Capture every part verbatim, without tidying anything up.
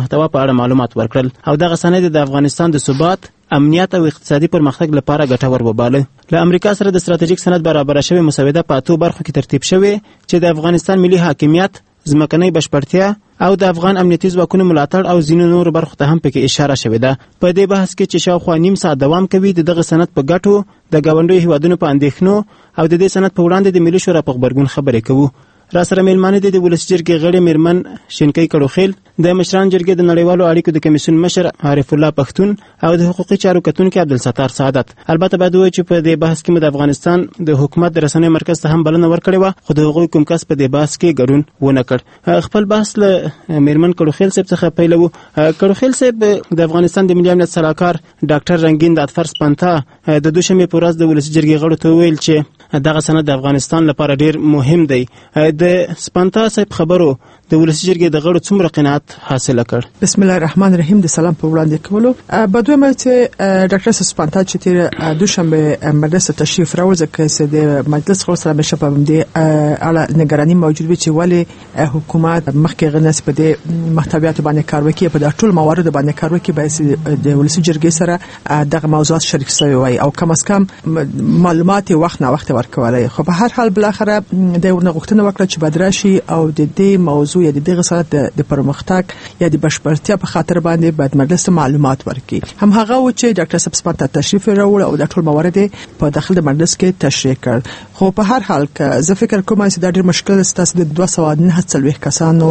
محتوا په اړه معلومات ورکړل او دغه سند د افغانستان د ثبات، امنیت او اقتصادي پرمختګ لپاره ګټور وباله. له امریکا سره د ستراتیژیک سند برابر شوی مسوده په اتو برخو کې ترتیب شوی چې د افغانستان ملي حاکمیت، ځمکنۍ بشپړتیا او د افغان امنیتي ځواکونو ملاتړ او ځینو نورو برخو ته هم پکې اشاره شوې ده. په دې بحث کې چې شاوخوا نیم ساعت دوام کوي، د دغه سند په ګټو، د ګاونډیو هیوادونو په اندېښنو او د دې سند په وړاندې د ملي شورا په غبرګون خبرې کوو. را سره میلمانه دي د ولسي جرګې غړي میرمن شینکۍ کړوخیل، د مشران جرګې د نړیوالو اړیکو د کمیسیون مشر عارف الله پښتون او د حقوقي چارو کتونکي عبدالستار سعادت. البته باید ووایو چې په دې بحث کې مو د افغانستان د حکومت د رسنیو مرکز ته هم بلنه ورکړې وه، خو د هغوی کوم کس په دې بحث کې ګډون ونه کړ. خپل بحث له میرمن کړوخیل صاحب څخه پیلوو. کړوخیل صاحب د افغانستان د ملي امنیت سلاکار ډاکټر رنگین د اتفر سپنتا د دوشنبې په ورځ د ولسي جرګې غړو ته وویل چې دغه سند د افغانستان لپاره ډیر مهم دی. د سپنتا صاحب خبرو د ولسي جرګې د غړو څومره قناعت حاصل کړ؟ بسم الله الرحمن الرحیم. د سلام په وړاندې کولو بدوی مې چې ډاکټر سپنتا چې تیر دوشنبه مجلس تشریف راوړ، ځکه چې د مجلس خو سره مشه په دې اړه نگرانی موجود وي چې ولی حکومت مخکې غنس په دې محتویات باندې کار وکړي، په دې ټول موارد باندې کار وکړي، باید د ولسي جرګې سره دغه موضوعات شریک شوی وي او کم از کم معلومات وخت نه وخت ورکولای. خو په هر حال بل اخره د غوښتنه وکړه چې بدراشي او د دې موضوع یا د دغه سند د پرمختګ یا د بشپړتیا په خاطر باندې باید مجلس معلومات ورکړي. هم هغه و چې ډاکټر سپنتا تشریف راوړ او د ټول موارد په داخل د مجلس کې تشریح کړ. خو په هر حال که زه فکر کوم چې دا ډېر مشکل ستاسو د دوه سوه نهه څلوېښت کسانو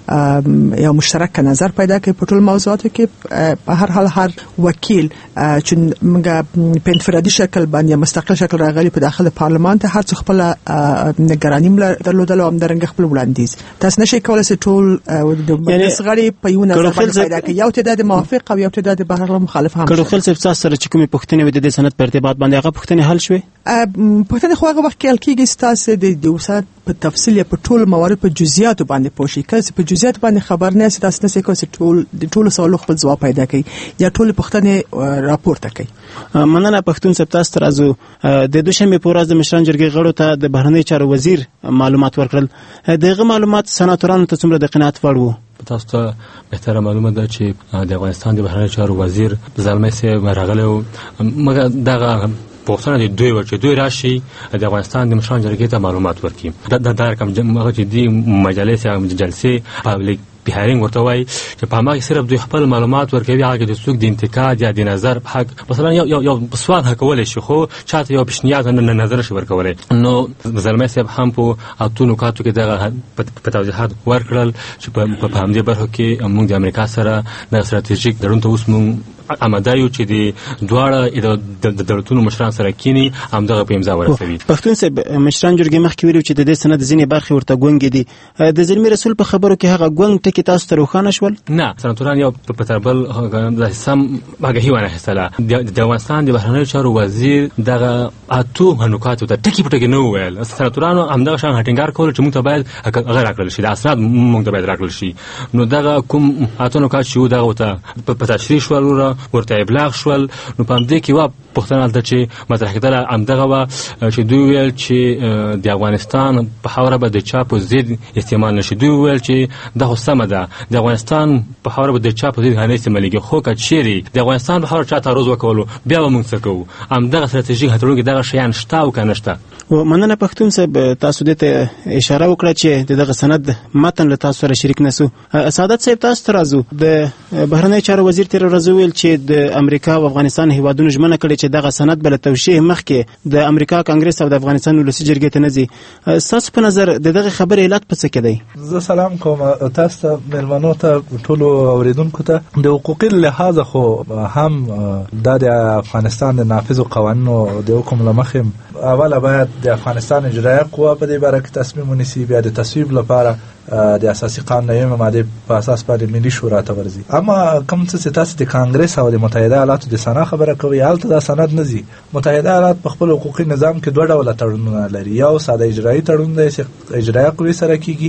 یو مشترک نظر پیدا کوي په ټول موضوعاتو کې. په هر حال هر وکیل چې موږ په انفرادي شکل باندې مستقل شکل راغلي په داخل پارلمان ته هر څه خپل نگرانی مل درلودل او همدارنګ خپل وړاندیز. تاسو نشئ کولای چې ټول د مجلس غړي په یو نظر پیدا کوي، یو تعداد موافق او یو تعداد به هغه مخالف هم. کړو خپل څه سره چې کومې پوښتنې وي د دې سند په ارتباط باندې هغه پوښتنې حل شوې؟ پوښتنه خو هغه وخت کې حل کېږي تاسو د دوسات په تفصیل په ټول موارد په جزئیات باندې پوښی کړئ. په جزئیات باندې خبر نه تاسو نه کوئ چې ټول د ټول سوالو خپل جواب پیدا کړئ یا ټول پوښتنې راپورته کړئ. مننه پښتون صاحب. تاسو ترازو د دوشنبه په ورځ د مشران جرګې غړو ته د بهرنی چارو وزیر معلومات ورکړل. دغه معلومات سناتورانو ته څومره د قناعت وړ وو؟ تاسو ته بهتره معلومه ده چې د افغانستان د بهرنی چارو وزیر زلمي سي راغلی، مګر دغه پوښتنه د دوی ورچې دوی راشي د افغانستان د مشران جرګې ته معلومات ورکړي. دا د رقم هغه چې دی مجلس یا جلسې پابلیک بهارینګ ورته وایي چې په هغه صرف دوی خپل معلومات ورکوي، هغه د څوک د انتقاد یا د نظر حق مثلا یو یو سوال حقول شي خو چاته یو پیشنهاد نه نظر شي ورکولای. نو زلمي صاحب هم په اتو نکاتو کې دغه په توضیحات ورکړل چې په همدې برخه کې موږ د امریکا سره د استراتیژیک تړون ته اوس موږ آماده یو چې د دواړه د دولتونو مشران سره کینی همدغه په امضا ورسوي. پښتون صاحب مشران جرګې مخکې ویلو چې د دې سند ځینې برخې ورته ګونګې دي. د زلمي رسول په خبرو کې هغه ګونګ ټکي تاسو ته روښانه شول؟ نه، سناتوران یو په تربل د سم هغه هیوانه حسله د افغانستان د بهرنیو چارو وزیر دغه اتو هنوکاتو ته ټکی پټکی نه ویل. سناتورانو همدغه شان هټینګار کول چې موږ ته باید هغه راکړل شي، د اسناد موږ ته باید راکړل شي. نو دغه کوم اتو نوکات شو دغه ته په تشریح شول ورته ابلاغ شول. نو په دې کې وا پښتنه ده چې مطرح کېدل همدغه وا چې دوی ویل چې د افغانستان په حواله به د چا په ضد استعمال نشي. دوی ویل چې دا سمه ده د افغانستان په حواله به د چا په ضد نه استعمالېږي، خو کچېري د افغانستان په حواله چا تعرض وکولو بیا به موږ څه کوو. همدغه ستراتیژیک هټلون کې دغه شیان شته او که نشته. مننه پښتون صاحب. تاسو دې ته اشاره وکړه چې دغه سند متن له تاسو سره شریک نسو. سعادت صاحب تاسو ترازو د بهرنی چارو وزیر تیر ورځ ویل چې د امریکا او افغانستان هیوادونو ژمنه کړې چې دغه سند بل توشیح مخکې د امریکا کانګرس او د افغانستان ولسي جرګې ته نه ځي. تاسو په نظر د دغه خبرې علت په څه کې دی؟ زه سلام کوم تاسو ته ملمنو ته ټولو اوریدونکو ته. د حقوقي لحاظ خو هم د افغانستان د نافذ قوانینو د حکم لمخې اوله باید د افغانستان اجرایه قوه په دې باره کې تصمیم ونیسي، بیا د تصویب لپاره د اساسي قانون نوې ماده په اساس باندې ملي شورا ته ورځي. اما کوم څه چې تاسو د کانګرس او د متحده ایالاتو د سنا خبره کوي، حالت دا سند نه زی. متحده ایالات په خپل حقوقي نظام کې دوه ډول تړونونه لري، یو ساده اجرایی تړون دی چې اجرایه قوې سره کیږي،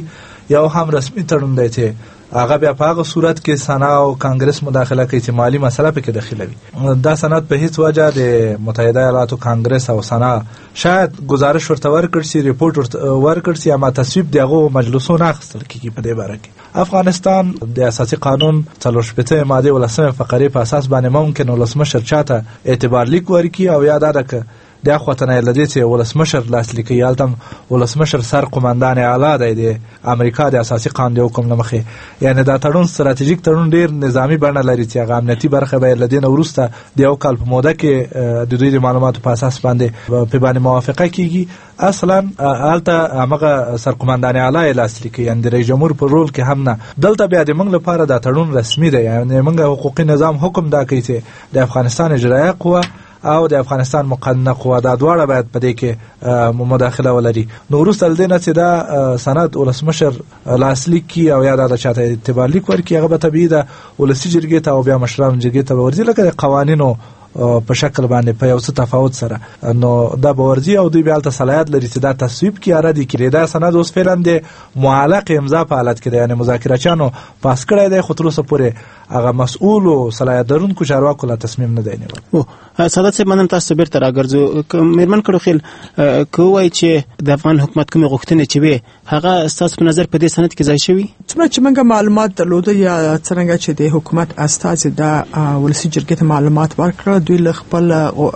یو هم رسمي تړون دی چې هغه بیا په هغه صورت کې سنا او کانګرس مداخله کوي چې مالی مسله پکې داخلوي. دا سند په هیڅ وجه د متحده ایالاتو کانګرس او سنا شاید گزارش ورته ورکړ شي، ریپورت ورکړ شي، اما تصویب دغه مجلسو نه اخیستل کیږي په دې باره کې. افغانستان د اساسي قانون څلور شپږمه ماده ولسمه فقره په اساس باندې ممکن ولسمشر چاته اعتبار لیک ورکړي او یا دا دک د خواطنه لدی چې ولسمشر لاسلیکي یالتم ولسمشر سر قومندان اعلی دی د امریکا د اساسي قانون د حکم لمخه، یعنی دا تړون ستراتیژیک تړون ډیر نظامی بڼه لري چې هغه امنیتي برخه به لدین ورسته د یو کال په موده کې د دوی د معلوماتو په اساس باندې په باندې موافقه کیږي. اصلا الته هغه سر قومندان اعلی لاسلیکي یعنی د رئیس جمهور په رول کې هم نه. دلته بیا د موږ لپاره دا تړون رسمي دی، یعنی موږ حقوقي نظام حکم دا کوي چې د افغانستان اجرایه قوه او د افغانستان مقننه قوه دا دواړه باید په دې کې مداخله ولري. نو وروسته له دې نه چې دا سند ولسمشر لاسلیک کی او یا د چاته اعتبار لیک ورکړي، هغه به طبیعي ده ولسي جرګې ته او بیا مشران جرګې ته ورځي لکه د قوانینو په شکل باندې په یو څه تفاوت سره. نو دا باورځي او دوی بیا ته صلاحیت لري چې دا تصویب کی اراده کړي. دا سند اوس فعلا د معلق امضا په حالت کې دی، یعنی مذاکرهچانو پاس کړی دی خو تر اوسه پورې هغه مسؤل او صلاحیت درونکو چارواکو لا تصمیم نه دی نیولی. او سعادت صاحب منم تاسو بیرته راګرځو میرمن کړو خیل کوی چې د افغان حکومت کوم غوښتنې چې وي هغه ستاسو په نظر په دې سند کې ځای شوی؟ څومره چې موږ معلومات درلوده یا څنګه چې د حکومت استازي د ولسی جرګې ته معلومات ورکړه، دوی له خپل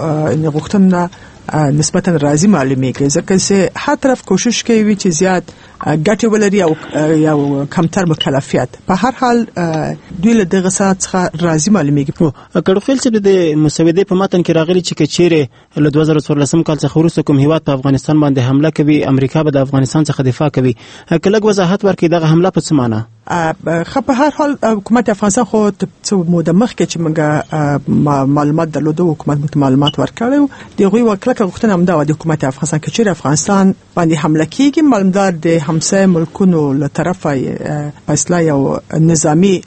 غوښتنه نسبتا راضي معلومیږي، ځکه چې هر طرف کوشش کوي چې زیات ګټه ولري او یا کمتر مکلفیت. په هر حال دوی له دغه څخه راضي معلومیږي. کړو خیل چې د مسودې په متن کې راغلي چې کچېره له دوه زره څوارلسم کال څخه وروسته کوم هیواد په افغانستان باندې حمله کوي، امریکا به د افغانستان څخه دفاع کوي. کله وضاحت ورکړي دغه حمله په څه معنی؟ خو په هر حال حکومت افغانستان خو څو موده مخکې چې موږ معلومات درلوده، حکومت معلومات ورکړو، دغه وکړه غوښتنه هم دا و د حکومت افغانستان کې چې افغانستان باندې حمله کیږي مالدار د همسایه ملکونو له طرفه فیصله یو نظامی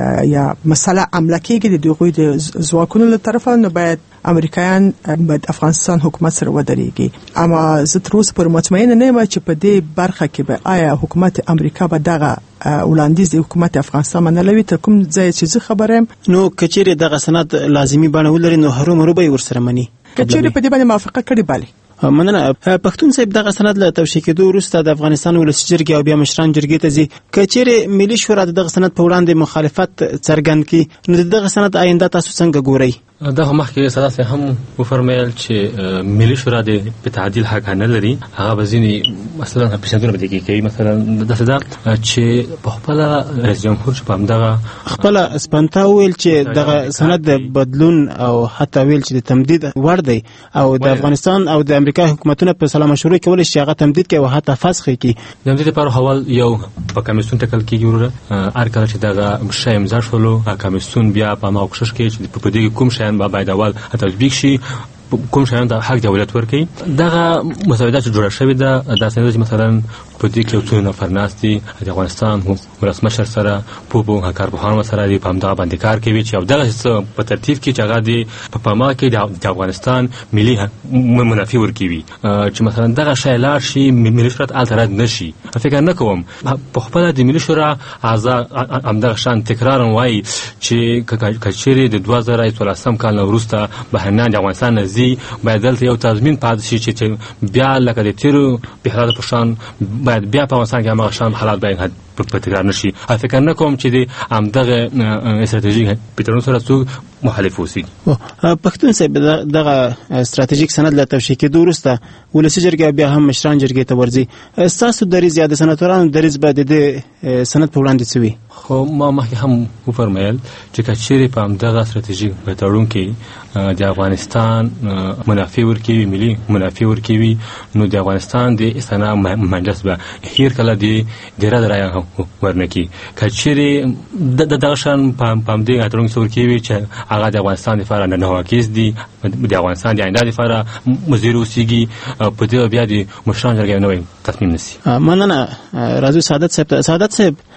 یا مسله عمله کیږي د دغه د ځواکونو له طرفه، نو باید امریکایان باید افغانستان حکومت سره ودرېږي. اما زه تر اوسه پر مطمئن نه یم چې په دې برخه کې به آیا حکومت امریکا به دغه وړاندیز د حکومت افغانستان منلوي تر کوم ځای چې زه خبرم. نو کچېره دغه سند لازمي بڼه ولري نو هرو مرو به ورسره مني. کچېره په دې باندې موافقه کړې بالي. مننه. پښتون صاحب دغه سند له توشیح کېدو وروسته د افغانستان ولسی جرګې او بیا مشران جرګې ته ځي، کچېره ملي شورا دغه سند په وړاندې مخالفت څرګند کړي، نو دغه سند آینده تاسو څنګه ګورئ؟ دا مخکې ساده هم وفرمایل چې ملي شورا د په تعدیل حق نه لري، هغه بزینی مثلا په شندونه به کې کوي، مثلا د صدا چې په خپل رئیس جمهور چې په همدغه خپل اسپانتا ویل چې دغه سند د بدلون او حتی ویل چې د تمدید ور دی او د افغانستان او د امریکا حکومتونه په سلام مشورې کول شي هغه تمدید کوي او حتی فسخ کوي. د تمدید لپاره حوال یو په کمیسیون ټکل کیږي وروره هر کله چې دغه شی امضا شولو کمیسیون بیا په ما کوشش کوي چې په دې کوم شی باید اول تطبیق شي، کوم شیان د حق دولت ورکي. دغه مسودات چې جوړه شوې ده د سند مثلا په دې کې یو څو نفر ناست دي د افغانستان ولسمشر سره په په کارپوهانو سره دی په همدغه باندې کار کوي چې دغه په ترتیب کې چې هغه دی په پما کې د افغانستان ملي منافع ورکوي چې مثلا دغه شی لاړ شي ملي شورا التراد نشي. فکر نه کوم په خپل د ملي شورا اعضا همدغه شان تکرار وایي چې کچېره د دوه زره څوارلسم کال وروسته بهرنیان د افغانستان زی باید دلته یو تضمین پاتې شي چې بیا لکه د تیرو په حالت پشان باید بیا په افغانستان کې هغه شان حالات باید په تکرار نشي. فکر نه کوم چې د همدغه استراتیژیک پیټرون سره څوک مخالف وسی. پښتون صاحب دغه استراتیژیک سند له توشیح کېدو وروسته ولسی جرګې بیا هم مشران جرګې ته ورځي، تاسو درې زیاده سناتورانو درې به د سند په وړاندې څوي؟ خو ما مخکې هم وفرمایل چې کچېره په همدغه استراتیژیک پیټرون کې د افغانستان منافع ورکوي، ملي منافع ورکوي، نو د افغانستان د استنا مجلس به هیر کله دی ډیره درای ورنکی کچېره د دغه شان په همدغه اترونګ څور کې چې هغه د افغانستان لپاره نه نواکیز دي، د افغانستان د آینده لپاره مزیر اوسېږي، په دې بیا د مشران جرګې نوې تصمیم نیسي. مننه. راځو سعادت صاحب. سعادت صاحب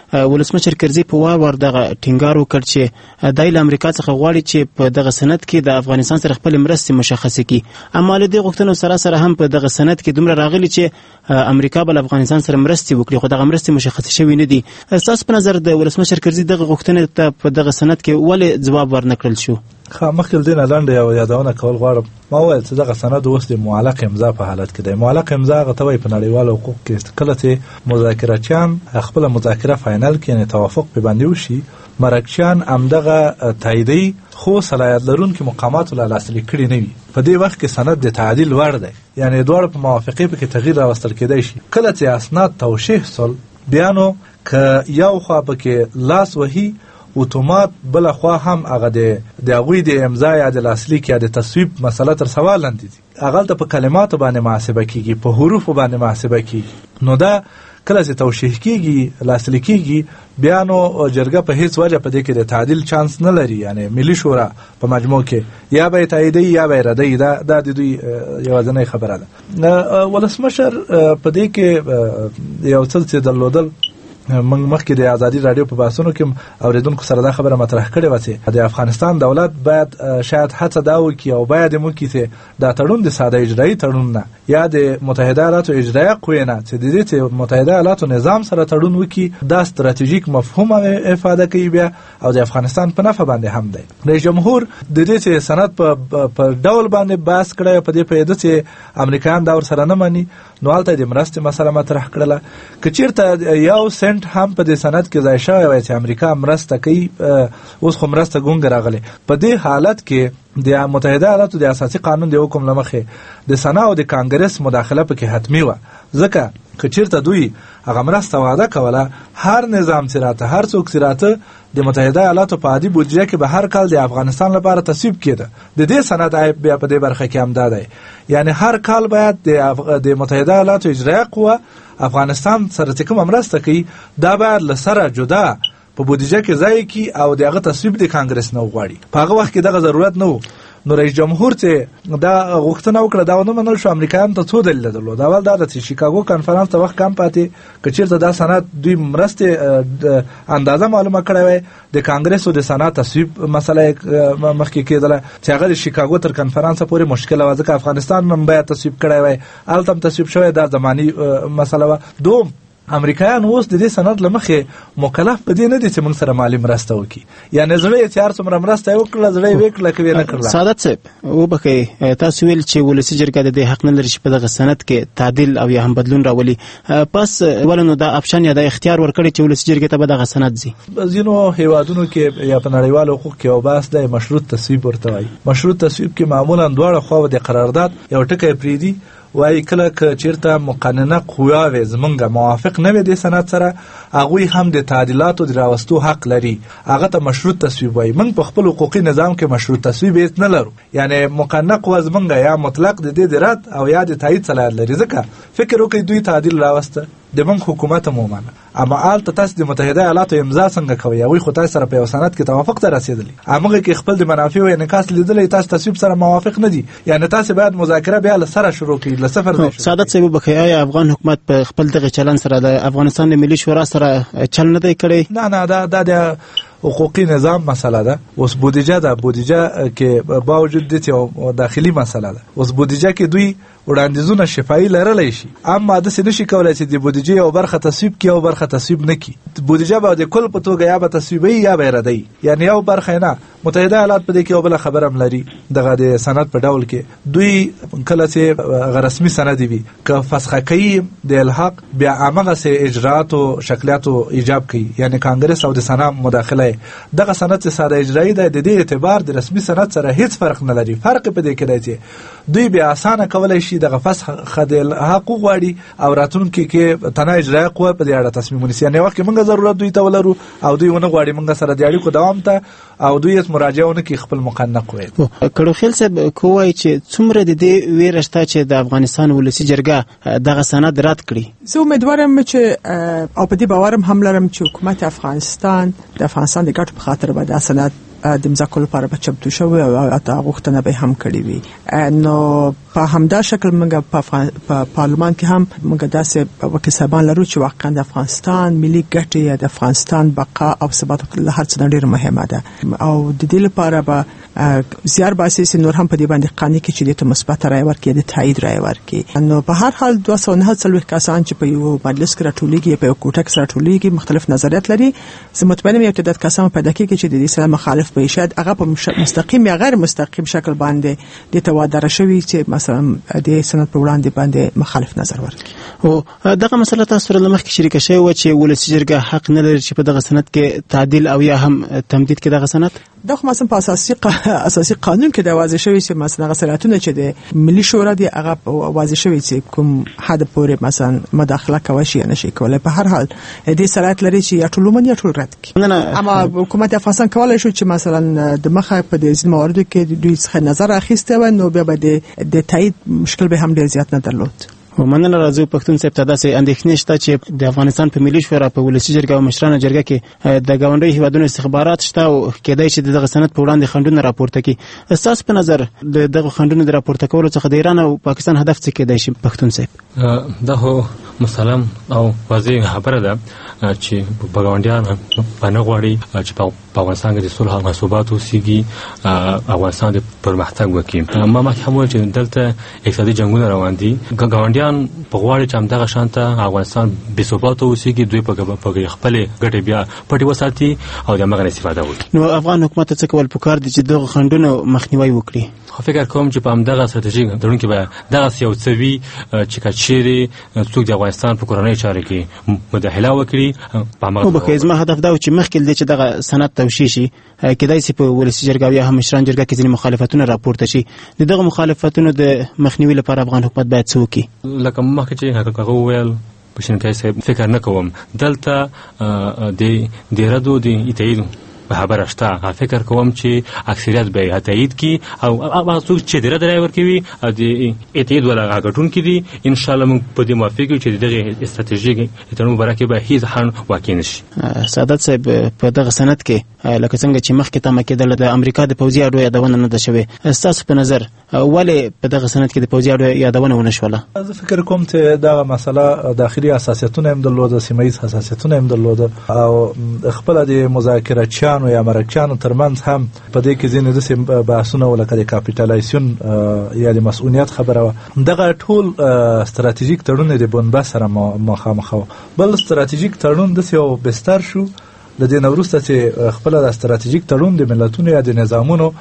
ولسمشر کرزي په وار وار دغه ټینګار وکړ چې د امریکا څخه غواړي چې په دغه سند کې د افغانستان سره خپل مرستې مشخص کړي. اما له دې غوښتنو سره سره هم په دغه سند کې دومره راغلي چې امریکا بل افغانستان سره مرستې وکړي، خو دغه مرستې مشخص شوی نه دي. تاسو په نظر د ولسمشر کرزي دغه غوښتنې ته په دغه سند کې ولې جواب ورنکړل شو؟ مخکې دې نه لاندې یو یادونه کول غواړم. ما وویل چې دغه سند اوس د معلق امضا په حالت کې دی. معلق امضا هغه ته وایي په نړیوالو حقوق کې کله چې مذاکراتچیان خپله مذاکره فاینل کړي، یعنې توافق پې باندې وشي، مرکچیان همدغه تاییدوي، خو صلاحیت لرونکي مقاماتو له لاسلیک کړي نه وي. په دې وخت کې سند د تعدیل وړ دی، یعنې دواړه په موافقې پکې تغییر راوستل کېدی شي. کله چې اسناد توشیح سول، بیا نو که یو خوا پکې لاس وهي، اتومات بل خوا هم هغه د هغوی د امضا یا د لاسلیک یا د تصویب مسله تر سوال لاندې دي. هغه ته په کلماتو باندې محاسبه کیږي، په حروفو باندې محاسبه کیږي. نو دا کله چې توشیح کیږي، لاسلیک کیږي، بیا نو جرګه په هیڅ وجه په دې کې د تعدیل چانس نه لري. یعنی ملي شورا په مجموع کې یا به تاییدي یا به ردی. دا د دوی یوازینۍ خبره ده. ولسمشر په دې کې یو څه چې درلودل، من مخکې د ازادي رادیو په بحثونو کې اوریدونکو سره دا خبره مطرح کړې وه چې د افغانستان دولت باید شاید هڅه دا وکړي او باید یې وکړي چې دا تړون د ساده اجرایي تړون نه یا د متحده ایالاتو اجرایه قوې نه، چې د دې چې متحده ایالاتو نظام سره تړون وکړي، دا ستراتیژیک مفهوم افاده کوي بیا او د افغانستان په نفع باندې هم دی. رئیس جمهور د دې چې سند په ډول باندې بحث کړی، په دې پیدا چې امریکایان دا ورسره نه مني، نو هلته د مرستې مسله مطرح کړله. که چېرته یو سنټ هم په دې سند کې ځای شوی وای چې امریکا مرسته کوي، اوس خو مرسته ګونګه راغلی. په دې حالت کې د متحده ایالاتو د اساسي قانون د حکم له مخې د سنا او د کانګرس مداخله پکې حتمي وه، ځکه که چېرته دوی هغه مرسته وعده کوله، هر نظام چې راته، هر څوک چې راته د متحده ایالاتو په عادي بودجه کې به هر کال د افغانستان لپاره تصویب کېده. د دې سند عیب بیا په دې برخه کې هم دا دی، یعنی هر کال باید د متحده ایالاتو اجرایه قوه افغانستان سره چې کومه مرسته کوي، دا باید له سره جدا په بودجه کې ځای کی او د هغه تصویب د کانګرس نه وغواړي. په هغه وخت کې دغه ضرورت نه و. نو رئیس جمهور چې دا غوښتنه وکړه، دا ونه منل شو. امریکایانو ته څو دلیل درلود. اول دا چې شیکاګو کانفرنس ته وخت کم پاتې، که چېرته دا سند دوی مرستې اندازه معلومه کړی وای، د کانګرس او د سنا تصویب مسله مخکې کېدله چې هغه د شیکاګو تر کنفرانسه پورې مشکله وه، ځکه افغانستان هم باید تصویب کړی وای، هلته هم تصویب شوی، دا زماني مسله وه. دوم، امریکایان اوس د دې سند له مخې مکلف په دې نه دي چې موږ سره مالي مرسته وکړي. یعنې زړه یې چې هر څومره مرسته یې وکړله، زړه یې ویې کړله که ویې نه کړله. سعادت صاحب وبښئ، تاسو ویل چې ولسي جرګه د دې حق نه لري چې په دغه سند کې تعدیل او یا هم بدلون راولي. پس ولې نو دا اپشن یا دا اختیار ورکړی چې ولسي جرګې ته به دغه سند ځي؟ ځینو هیوادونو کې یا په نړیوالو حقوقو کې یو بحث دی، مشروط تصویب ورته وایي. مشروط تصویب کې معمولا دواړه خواوې د قرارداد یو ټکی پرېږدي، وایي کله که چېرته مقننه قواوې زمونږ موافق نه وي د سند سره، هغوی هم د تعدیلاتو د راوستو حق لري، هغه ته مشروط تصویب وایي. موږ په خپل حقوقي نظام کې مشروط تصویب هېڅ نه لرو، یعنې مقننه قوه زمونږ یا مطلق د دې د رد او یا د تایید صلاحیت لري. ځکه فکر وکړئ دوی تعدیل راوسته، د موږ حکومت هم ومنه، اما هلته تاسو د متحده ایالاتو امضا څنګه کوئ؟ هغوی خو تاسو سره په یو سند کې توافق ته رسېدلي، همغه کې خپل د منافعو انعکاس لیدلی، تاسو تصویب سره موافق نه دي، یعنې تاسو باید مذاکره بیا له سره شروع کړئ، له صفر نه. سعادت صاحب وبښئ، آیا افغان حکومت په خپل دغه چلن سره د افغانستان د ملي شورا سره چل نه دی کړی؟ نه نه، دا دا د حقوقي نظام مسله ده. اوس بودجه ده، بودجه کې باوجود د چې داخلي مسله ده. اوس بودجه کې دوی وړاندیزونه شفاهي لرلی شي، اما داسې نشي کولی چې د بودجې یو برخه تصویب کړي او برخه تصویب نه کړي. بودجه به د کل په توګه یا به تصویبوي یا به یې ردوي، یعنې یو برخه نه. متحده ایالات په دې کې یو بله خبره هم لري، دغه د سند په ډول کې دوی کله چې هغه رسمي سند وي که فسخه کوي د الحاق، بیا همغسې اجرااتو شکلیاتو ایجاب کوي، یعنې کانګرس او د سنا مداخله. دغه سند چې ساده اجرایي دی، د دې اعتبار د رسمي سند سره هیڅ فرق نه لري. فرق په دې کې دی چې دوی بیا اسانه کولی شي دغه فسخه د الحاق وغواړي او راتلونکي کې تنه اجرایه قوه په دې اړه تصمیم ونیسي. یعنې وخت کې موږ ضرورت دوی ته ولرو او دوی ونه غواړي موږ سره د اړیکو دوام ته او دوی یې مراجعه ونه کړي خپل مقننه قوې. کړوخیل صاحب کوی چې څومره د دې ویره شته چې د افغانستان ولسي جرګه دغه سند رد کړي؟ زه امیدوارم چې او په دې باورم هم لرم چې حکومت افغانستان د افغانستان د ګټو په خاطر به دا سند د مذاکرو لپاره به چمتو شوی او حتی غوښتنه به هم کړې وي. نو په همدا شکل موږ په پارلمان کې هم موږ داسې وکیل صاحبان لرو چې واقعا د افغانستان ملي ګټې یا د افغانستان بقا او ثبات له هر څه ډېر مهمه ده او د دې لپاره به زیار باسي چې نور هم په دې باندې قانوني کې چې د مثبت رائے ورکړي د تایید رائے ورکړي. نو په هر حال دوه سوه نهه څلوېښت کسان چې په یو مجلس کې راټولېږي په یو کوټه کې راټولېږي مختلف نظریات لري. زه مطمئن یم یو تعداد کسان پیدا کېږي چې د دې سره مخالف وي، شاید هغه په مستقیم یا غیر مستقیم شکل باندې د توادر شوی چې مثلا د سند په وړاندې باندې مخالف نظر ورکړي. او دغه مسله تاسو سره لمخ کې شریک شوی و چې ولسی جرګه حق نه لري چې په دغه سند کې تعدیل او یا هم تمدید کې دغه سند دغه مثلا په اساسي اساسي قانون کې د واضح شوی چې مثلا غسراتونه چې د ملي شورا دی هغه واضح شوی چې کوم حد پورې مثلا مداخله کوي شي نه شي کولای. په هر حال دې صلاحیت لري چې یا ټول من یا ټول رد کړي. اما حکومت افغانستان کولای شي چې مثلا د مخه په دې مواردو کې دوی څخه نظر اخیسته و نو بیا به د تایید مشکل به هم ډیر زیات نه درلود. ومننه راځو پښتون صاحب ته داسې اندېښنې شته چې د افغانستان په ملي شورا په ولسی جرګه او مشرانو جرګه کې د ګاونډي هیوادونو استخبارات شته او کېدای شي دغه سند په وړاندې خنډونه راپورته کړي. اساس په نظر دغه خنډونه د راپورته کولو څخه د ایران او پاکستان هدف څه کېدای شي پښتون صاحب؟ دا هو مسلم او واضح خبره ده چې په ګاونډیان باندې غواړي چې په افغانستان کې د صلح او ثبات اوسېږي، افغانستان د پرمختګ وکړي. ما ما هم چې دلته اقتصادي جنگونه روان دي، ګاونډیان په غواړي چې همدغه شانته افغانستان بې ثبات اوسېږي، دوی په خپل ګټې بیا پټې وساتي او د هغه استفاده وکړي. نو افغان حکومت څه کول پکار دي چې دغه خنډونه مخنیوي وکړي؟ خو فکر کوم چې په همدغه ستراتیژیک تړون کې به دغه یو څه وي چې کچېرې څوک د افغانستان په کورنۍ چارو کې مداخله وکړي. او به زما هدف دا و چې مخکې دې چې دغه سند توشیح شي، کېدای شي په ولسی جرګه یا هم مشران جرګه کې ځینې مخالفتونه راپورته شي. د دغه مخالفتونو د مخنیوي لپاره افغان حکومت باید څه وکړي؟ لکه مخکې چې هغه وویل بشنکای صاحب، فکر نه کوم دلته د د ردو د تایید په خبره شته. فکر کوم چې اکثریت به تایید کی او هغه څوک چې د رد رائے ورکوي د تایید ولا غټون کې دي ان شاء الله موږ په دې موافق یو چې دغه استراتیژیک تړون برکه به هیڅ حن واقع نشي. سعادت صاحب په دغه سند کې لکه څنګه چې مخکې تمه کېدل د امریکا د پوځي اډو یادونه نه ده شوې، تاسو په نظر ولې په دغه سند کې د پوځي اډو یادونه ونه شوله؟ زه فکر کوم چې دغه مسله داخلي حساسیتونه هم درلوده، سیمه ییز حساسیتونه هم درلوده او خپل د مذاکراتچانو یا مرکچانو ترمنځ هم په دې کې ځینې د بحثونه ولکه د کاپیټالایزیشن یا د مسؤلیت خبره. دغه ټول ستراتیژیک تړون د بنبست سره مخامخ و. بل ستراتیژیک تړون د یو بستر شو د دې نورسته چې خپل د ستراتیژیک تړون د ملتونو یا د نظامونو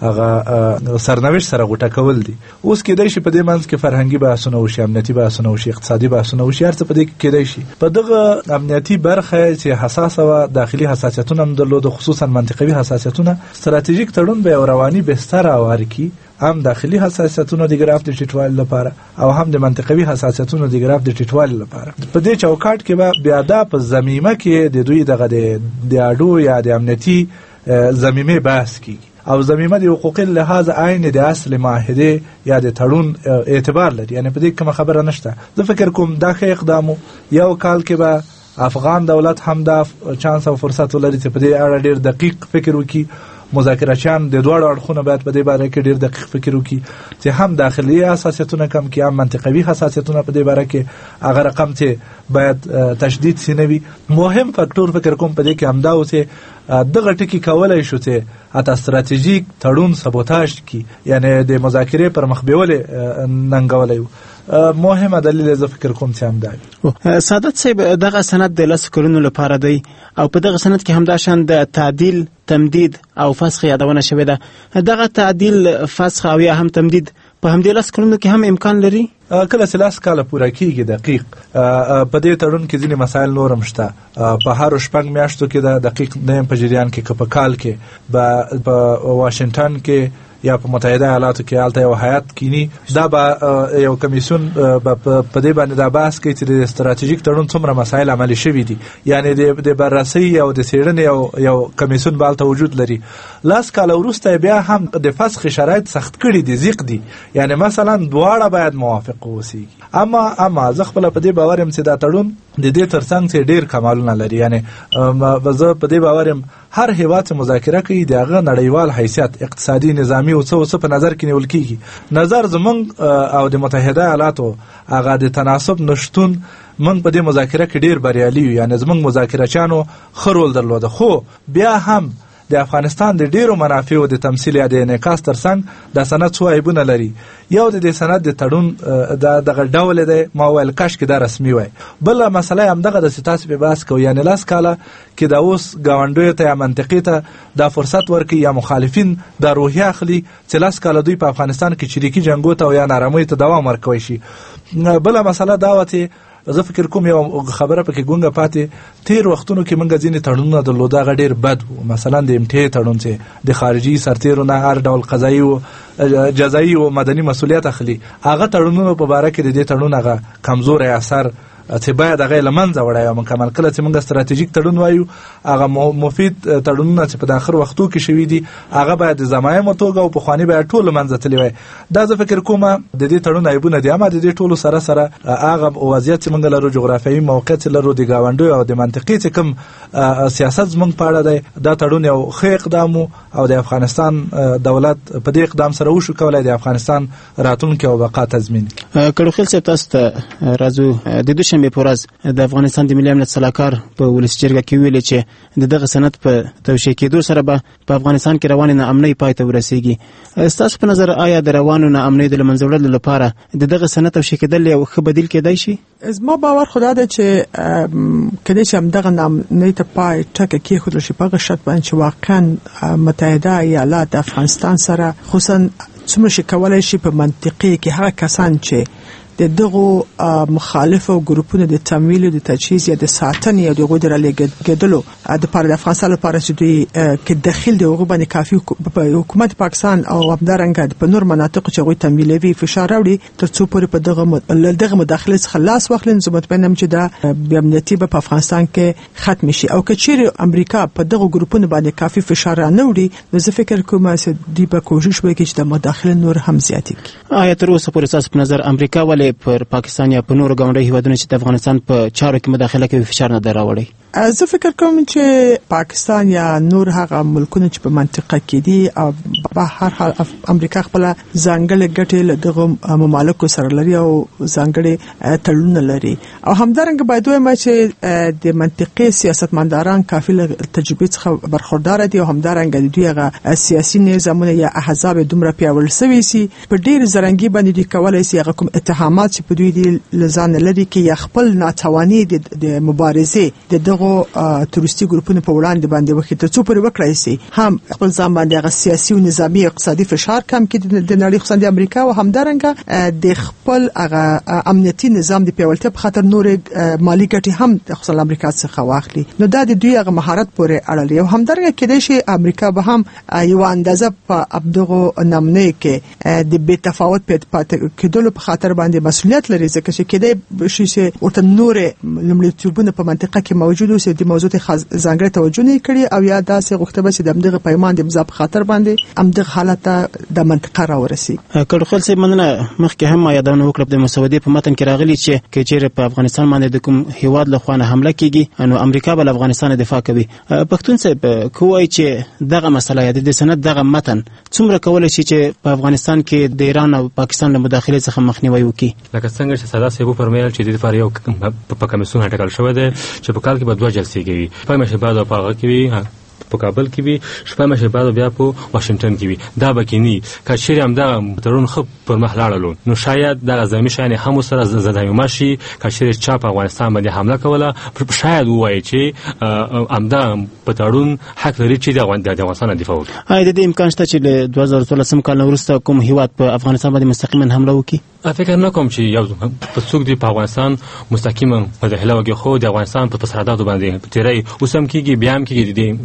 هغه سرنوشت سره غوټه کول دي. اوس کېدای شي په دې منځ کې فرهنګي بحثونه وشي، امنیتي بحثونه وشي، اقتصادي بحثونه وشي، هر څه په دې کې کېدای شي. په دغه امنیتي برخه چې حساسه و، داخلي حساسیتونه هم درلود، خصوصا منطقوي حساسیتونه، ستراتیژیک تړون به یو رواني بستر اورکی، هم داخلي حساسیتونو د ګراف د ټیټوالي لپاره او هم د منطقوي حساسیتونو د ګراف د ټیټوالي لپاره. په دې چوکاټ کې به بیا دا په زمینه کې د دوی دغه د اډو یا د امنیتي زمینه بحث کیږي او زمینه د حقوقي لحاظ عین د اصل معاهده یا د تړون اعتبار لري. یعنی په دې کوم خبره نشته. زه فکر کوم دا ښه اقدام یو کال کې به افغان دولت هم دا چانس او فرصت ولري چې په دې اړه ډیر دقیق فکر وکړي. مذاکراتچان د دوه اړخونو باید په دې باره کې ډیر دقیق فکر وکړي چې هم داخلي حساسیتونه کم کړي، هم منطقوي حساسیتونه په دې باره کې هغه رقم چې باید تشدید سینوي. مهم فاکتور فکر کوم په دې کې همدا و چې دغه ټکی کولای شو چې اته استراتیژیک تړون سبوتاژ کی، یعنی د مذاکره پر مخ بیول ننګولای. مهمه دلیل زه فکر کوم چې هم دی. سعادت صاحب دغه سند د لس کلونو لپاره دی او په دغه سند کې همدا شان د تعدیل، تمدید او فسخ یادونه شوې ده. دغه تعدیل، فسخ او یا هم تمدید په همدې لس کلونو کې هم امکان لري؟ کله چې لاس کاله پوره کیږي دقیق په دې تړون کې ځینې مسایل نور هم شته. په هر شپږ میاشتو کې د دقیق نیم په جریان کې که په کال کې په واشنگټن کې یا په متحده ایالاتو کې حالت یو هیئت کینی، دا به یو کمیسیون په دې باندې دا بحث کوي چې د استراتیژیک تړون څومره مسایل عملي شوي دي. یعنی د بررسۍ او د څېړنې یو یو کمیسیون به هلته وجود لري. لاس کاله وروسته بیا هم د فسخ شرایط سخت کړي دي، ضیق دي. یعنی مثلا دواړه باید موافق اوسېږي. اما اما زه خپله په دې باور یم چې دا تړون د دې ترڅنګ چې ډیر کمالونه لري. یعنی زه په دې باور یم هر هیواد چې مذاکره کوي دغه نړیوال حیثیت اقتصادي نظامی او څه څه په نظر کې نیول کیږي. نظر زمونږ او د متحده ایالاتو هغه د تناسب نشټون موږ په دې مذاکره کې ډیر بریالي یو. یعنی زمونږ مذاکرچیانو ښه رول درلوده، خو بیا هم د افغانستان د ډیرو منافعو د تمثیل یا د انعکاس ترڅنګ د سند څو عیبونه لري. یو د دې سند د تړون د دغه ډول دی، ما ویل کاش کې دا رسمي وای. بل مسله هم دغه د ستاسو په بحث کو، یعنی لاس کاله کې دا اوس ګاونډیو ته یا منطقې ته دا فرصت ورکړي یا مخالفین دا روحیه اخلي چې لاس کاله دوی په افغانستان کې چریکي جنگو ته یا نارامۍ ته دوام ورکوي شي. بل مسله دا وته زه فکر کوم یو خبره پکې ګونګه پاتې، تیر وختونو کې موږ ځینې تړونونه درلوده هغه ډېر بد و. مثلا د ام ټي ای تړون چې د خارجي سرتیرو نه هر ډول قضایي او جزایي او مدني مسؤلیت اخلي، هغه تړونونو په باره کې د دې تړون هغه کمزوری اثر چې باید هغه له منځه وړی او مکمل. کله چې موږ ستراتیژیک تړون وایو هغه مفید تړونونه چې په داخل وختو کې شوي دي هغه باید د ضمایمو توګه او پخواني باید ټول منځه تللی وای. دا زه فکر کوم د دې تړون عیبونه دي، اما د دې ټولو سره سره هغه وضعیت چې موږ لرو، جغرافیایي موقعیت چې لرو، د ګاونډیو او د منطقې چې کوم سیاست زموږ په اړه دی، دا تړون یو ښه اقدام او د افغانستان دولت په دې اقدام سره وشو کولی د افغانستان راتلونکی او بقا تضمین کړي. کړوخیل صاحب تاسو ته راځو. د دوشنبه په ورځ د افغانستان د ملي امنیت سلاکار په ولسي جرګه کې ویلي چې د دغه سند په توشیح کېدو سره به په افغانستان کې روانې ناامنۍ پای ته ورسیږي. ستاسو په نظر آیا د روانو ناامنۍ د له منځه وړلو لپاره د دغه سند توشیح کېدل یو ښه بدیل کېدای شي؟ زما باور خدا ده چې کله چې همدغه ناامنۍ ته پای ټکه کېښودل شي په هغه شرط باندې چې واقعا متحده ایالات د افغانستان سره خصوصا څومره شي کولی شي په منطقې کې هغه کسان چې د دغه مخالف او ګروپونو د تمویل او د تجهیز یا د ساتنې او د غوډه رالګېدلو د پر د افغانستان لپاره چې دوی کې داخل دی او باندې کافي حکومت پاکستان او همدارنګه په نور مناطقو چې غوي تمویلوي فشار راوړي ترڅو پورې په دغه دغه مداخله څخه لاس واخلي. زه مطمئنم چې دا بیا امنیتي په افغانستان کې ختم شي او کچېر امریکا په دغه ګروپونو باندې کافي فشار نه وړي، نو زه فکر کوم چې دوی په کوشش وکړي چې د مداخله نور هم زیاتې کړي. آیا تر اوسه پورې تاسو په نظر امریکا ولې پر پاکستان یا په نورو ګاونډي هیوادونو چې د افغانستان په چارو کې مداخله کوي فشار نه دراوړي؟ زه فکر کوم چې پاکستان یا نور هغه ملکونه چې په منطقه کې دي او په هر حال امریکا خپل ځانګړي ګټې له دغه ممالکو سره لري او ځانګړي تړونونه لري او همدارنګه باید وایم چې د منطقې سیاستمداران کافي تجربه څخه برخوردار دي او همدارنګه دوی هغه سیاسي نظامونه یا احزاب دومره پیاوړ شوي سي په ډیر زرنګي باندې دي کولای سي هغه کوم اتهامات چې په دوی دي لزان لري کې یا خپل ناتواني د مبارزه د تروریستي ګروپونو په وړاندې باندې وکړي ترڅو پورې وکړای سي هم خپل ځان باندې هغه سیاسي او نظامی اقتصادي فشار کم کړي د نړۍ خصوصا د امریکا او همدارنګه د خپل هغه امنیتي نظام د پیاوړتیا په خاطر نور مالی ګټې هم د خصوصا امریکا څخه واخلي. نو دا د دوی هغه مهارت پورې اړه لري او همدارنګه کېدای شي امریکا به هم یو اندازه په ابدغه نمونه کې د بې تفاوت په کېدلو په خاطر باندې مسؤلیت لري، ځکه چې کېدای شي چې ورته نور لومړیتوبونه په منطقه کې موجود اوسي د موضوع ته ځانګړی توجه نه کړي او یا داسې غوښتنه به چې د دغه پیمان د امضا په خاطر باندې همدغه حالت د منطقه راورسي. کړخل سي مننه. مخکې هم یادونه وکړه د مسودې په متن کې راغلي چې کچېره په افغانستان باندې د کوم هیواد له خوا حمله کیږي نو امریکا بل افغانستان دفاع کوي. پښتون صاحب کوی چې دغه مسله د سند دغه متن څومره کولای شي چې په افغانستان کې د ایران او پاکستان له مداخله څخه مخنیوي وکړي؟ لکه څنګه چې ساده سیبو فرمایل چې د لپاره یو په کمیسیون هټکل شوی دی چې په کال کې به دوه جلسې کوي، په مشه بعد او په هغه کې وي په کابل کې وي، شپه مشه بعد بیا په واشنگټن کې وي. دا بکینی کچېر هم دا ترون خپ پر مخ لاړلو نو شاید د غزامي شان هم سره زدایو ماشي کچېر چا په افغانستان باندې حمله کوله شاید وایي چې امدا په تړون حق لري چې د افغانستان دفاع وکړي. آیا د دې امکان شته چې له دوه زره څوارلسم کال وروسته کوم هیواد په افغانستان باندې مستقیما حمله وکړي؟ فکر نه کوم چې یو په څوک دی په افغانستان مستقیما مداخله وکړي، خو د افغانستان په سرحداتو باندې تیرای اوسم کېږي بیا هم کېږي د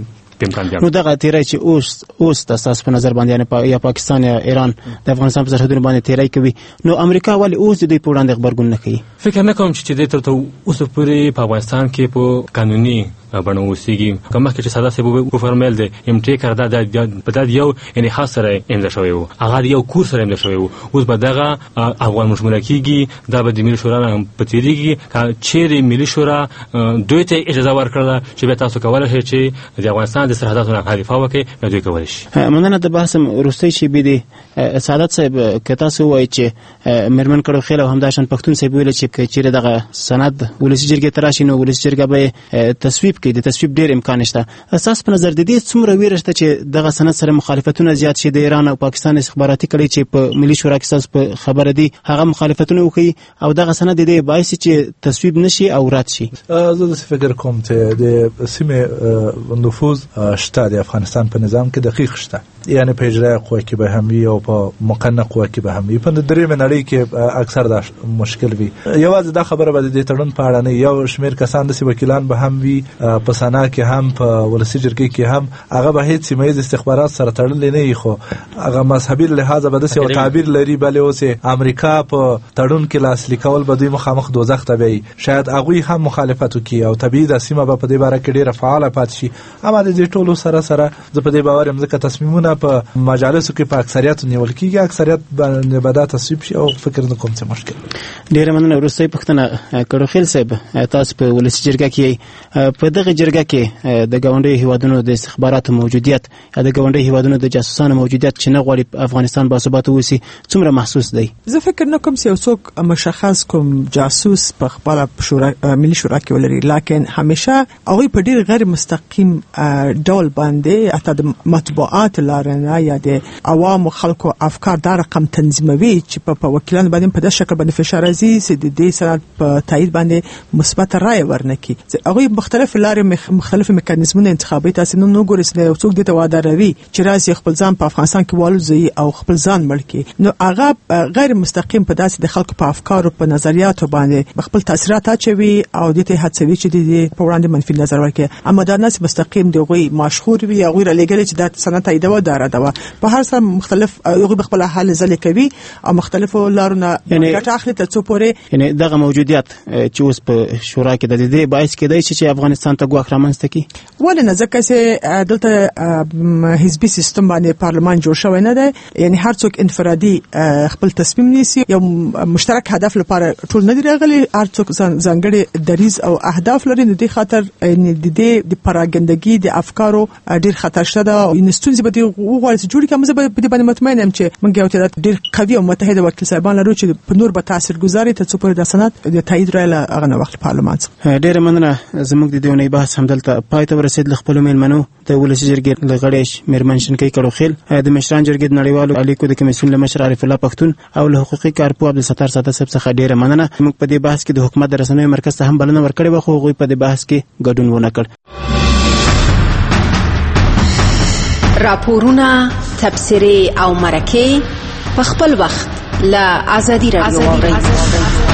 نو دغه تیرای چې اوس اوس تاسو په نظر باندې یعنی یا پاکستان یا ایران د افغانستان په سرحدونو باندې تیرای کوي نو امریکا ولی اوس د دې په وړاندې خبرګون نه کوي؟ فکر نه کوم چې د تر ته اوس پورې په افغانستان کې په قانوني بڼه اوسېږي کومه چې ساده سبب په فرمایل دی ام ټی کار دا په داد یو یعنی خاص سره انده شوی وو هغه یو کور سره انده شوی وو اوس به دغه افغان مشموله کیږي دا به د ملي شورا نه په تیریږي چې د ملي شورا دوی ته اجازه ورکړه چې به تاسو کولای شئ چې د افغانستان د سرحداتو نه حریفه وکړي نو دوی کولای شي. مننه د بحث وروستي چې بي دي سعادت صاحب کته سو وایي چې مرمن کړو خیل او همداشان پښتون صاحب ویل چې چیرې دغه سند ولسی جرګې تراشي نو ولسی جرګه به تصویب کړي د تصویب ډیر امکان شته. اساس په نظر د دې څومره ویرشته چې دغه سند سره مخالفتونه زیات شي د ایران او پاکستان استخباراتي کړي چې په ملي شورا کې اساس په خبره دي هغه مخالفتونه وکړي او دغه سند د باعث چې تصویب نشي او رد شي. زه د فکر کوم چې د سیمه نفوذ شته د افغانستان په نظام کې دقیق شته یعنی په اجرا قوه کې به هم وي او په مقننه قوه کې به هم وي. په درې منړۍ کې اکثر دا مشکل وي. یوازې دا خبره به د تړون په اړه نه یو شمیر کسان د وکیلان به هم وي په سنا کې هم په ولسی جرګې کې هم هغه به هیڅ سیمایي استخبارات سره تړل نه وي خو هغه مذهبي لحاظ به د یو تعبیر لري بلې اوسه امریکا په تړون کې لاس لیکول به دوی مخامخ دوزخ ته وي شاید هغه هم مخالفت وکړي او طبيعي د سیمه په دې باره کې ډیره فعال پات شي. اما د دې ټولو سره سره زه په دې باور یم ځکه تصمیمونه په مجالسو کې په اکثریت نیول کیږي اکثریت باندې به دا تصویب شي او فکر نه کوم څه مشکل. ډیره مننه وروستي پښتنه کړو خیل صاحب تاسو په ولسی جرګه کې په دغه جرګه کې د ګاونډي هیوادونو د استخباراتو موجودیت یا د ګاونډي هیوادونو د جاسوسانو موجودیت چې نه غواړي افغانستان باثبات اوسي څومره محسوس دی؟ زه فکر نه کوم چې یو څوک مشخص کوم جاسوس په خپل شورا ملي شورا کې ولري لکه همیشه هغه په ډیر غیر مستقیم ډول باندې اته د مطبوعات لارنه یا د عوام خلکو افکار دا رقم تنظیموي چې په وکیلانو باندې په داسې شکل باندې فشار راځي چې د دې سره په تایید باندې مثبت رائے ورنکي. هغه مختلف لارې مختلف میکانیزمونه انتخابي تاسو نو ګورئ چې یو څوک د توادر روي چې راځي خپل ځان په افغانستان کې والوزي او خپل ځان ملکي نو هغه غیر مستقیم په داسې د خلکو په افکار او په نظریاتو باندې خپل تاثیرات اچوي او د ته هڅوي چې د په وړاندې منفي نظر ورکړي. اما دا ناس مستقیم دی غوي مشهور وي او غیر لګل چې د سند تایید و داره دا په هر څه مختلف یو خپل حل ځل کوي او مختلفو لارونه ګټه اخلي تر څو پورې یعنی دغه موجودیت چې اوس په شورا کې د دې باعث کېدای شي چې افغانستان ته ګواښ رامنځته کړي ولې نه ځکه چې دلته حزبي سیستم باندې پارلمان جوړ شوی نه دی یعنی هر څوک انفرادي خپل تصمیم نیسي یو مشترک هدف لپاره ټول نه دی راغلي هر څوک ځانګړي دریز او اهداف لري د دې خاطر د دې د پراګندګي د افکارو ډیر خطر شته او انستونز به د وغوړ جوړ کوم زه به د باندې مطمئن یم چې موږ یو تعداد ډیر قوي او متحد وکیل صاحبان لرو چې په نور به تاثیرګذاري ته څو پر د سند د تایید رایله هغه نه وخت پارلمان. ډیر مننه زموږ د دیونی بحث همدلته پای ته ورسید. خپل میلمنو د ولسی جرګې لغړې میرمن شنکۍ کړو خیل د مشران جرګې د نړیوالو اړیکو د کمیسیون لمشر عارف الله پښتون او له حقوقي کارپو عبدالستار ساده صاحب څخه ډیر مننه. موږ په دې بحث کې د حکومت د رسنیو مرکز ته هم بلنه ورکړې و خو غوي په دې بحث کې ګډون ونه کړ. راپورونه تبصرې او مرکې په خپل وخت له ازادي راډیو واورئ.